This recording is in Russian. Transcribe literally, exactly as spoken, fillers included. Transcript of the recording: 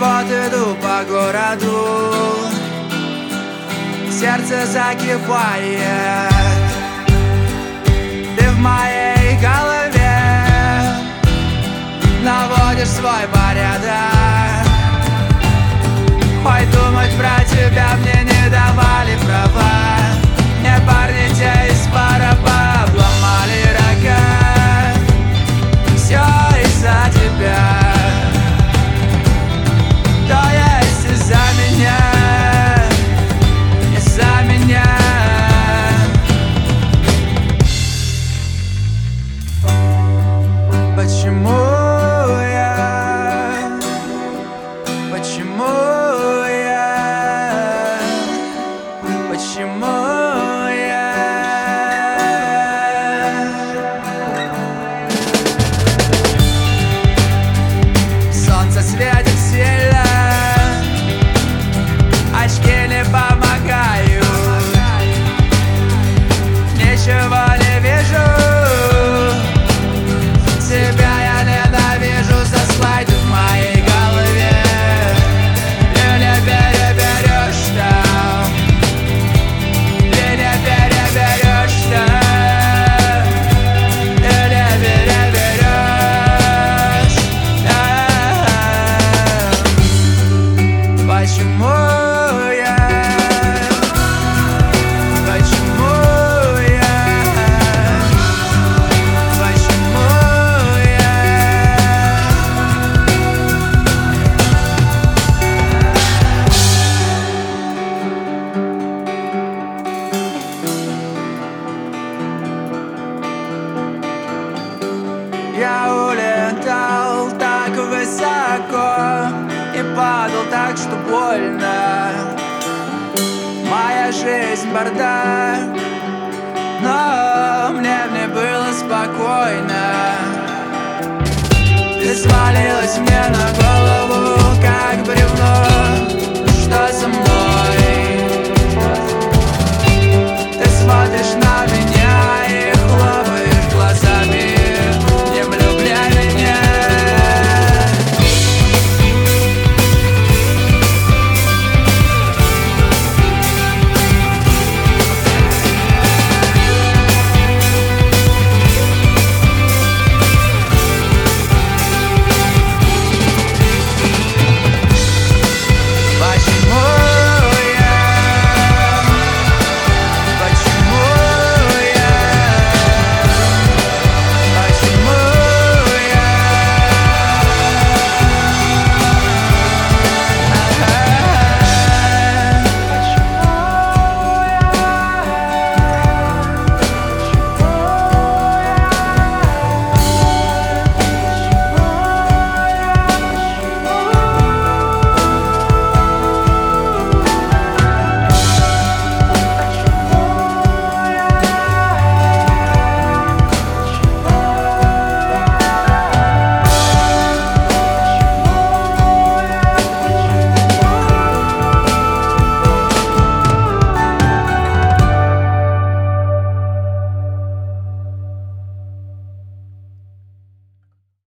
вот иду по городу, сердце закипает. Ты в моей голове наводишь свой порядок. Ой, думать про тебя мне не давали права. Мне парни те из пара обломали рога. Все из-за тебя, то есть из-за меня, из-за меня. Почему я, почему я, почему я? Солнце светит сильно, очки не помогают, ничего не вижу. Тебя я ненавижу за слайды в моей голове. Ты не переберешь там, ты не переберешь там, ты не переберешь там. Почему я, почему я, почему? Я улетал так высоко и падал так, что больно. Моя жизнь бардак, но мне в ней было спокойно. Ты свалилась мне на голову, как бревно. Что со мной?